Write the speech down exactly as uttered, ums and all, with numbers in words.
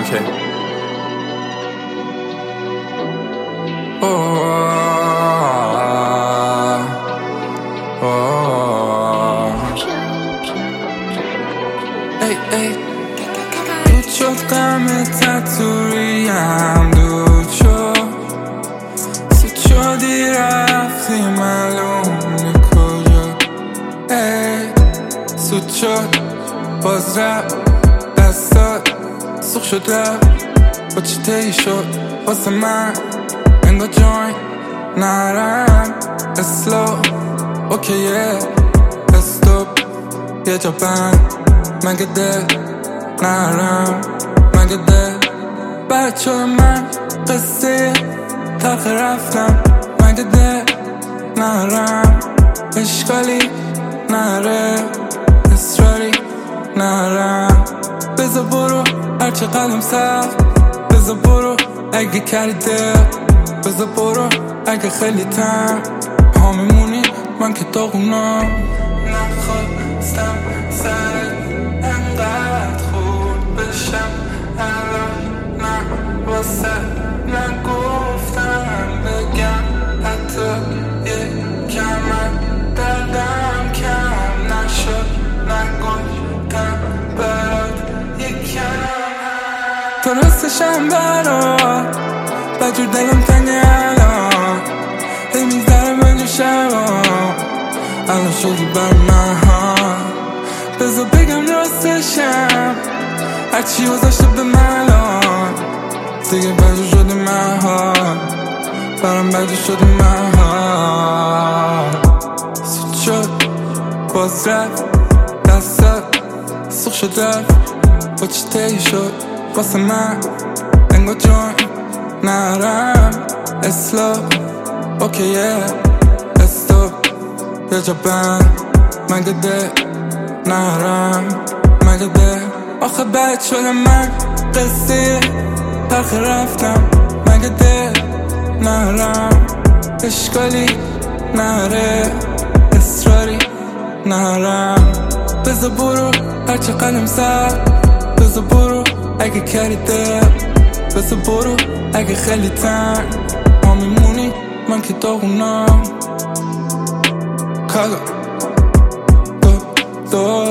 اوکی. اوه اوه ای ای دود شد غمت تو ریم، دود شد سود شدی رفتی معلوم کجا. ای سود شد باز رفت دستات سوخ شد رفت با چی تی شد واسه من انگار جوین نرم اسلو اوکیه استوب یه جا بند مگه دل نرم مگه دل بچه من قصه تلخ رفتم مگه دل نرم اشکالی نره اصراری نرم بذار برو هرچه قلم سخت بذار برو اگه کردی دل بذار برو اگه خیلی تن ها میمونی من که داغونم نخواستم سرت انقدر خورد بشم الان نه واسه نگفتم بگم حتی یه کمم دردم کم نشد نگفتم برات یه کم درستشم برات بجور دلم تنگه الان هی میذاره من شبا الان شدی بر من ها بذار بگم راستشم هرچی گذاشته به من الان دیگه بجور شدی من ها برام بجور شدی من ها سود شد باز رفت دستات سوخ شد رفت با چی تی شد واسه من انگار جوین نرم اسلو اوکیه استوب یه جا بند مگه دل نرم مگه دل آخه بد شده من قصه تلخ رفتم مگه دل نرم اشکالی نره اصراری نرم بذار برو هرچه قلم سر بذار برو اگه کردی دل بذار برو اگه خیلی تن ما میمونی من که داغونم کالا دو دو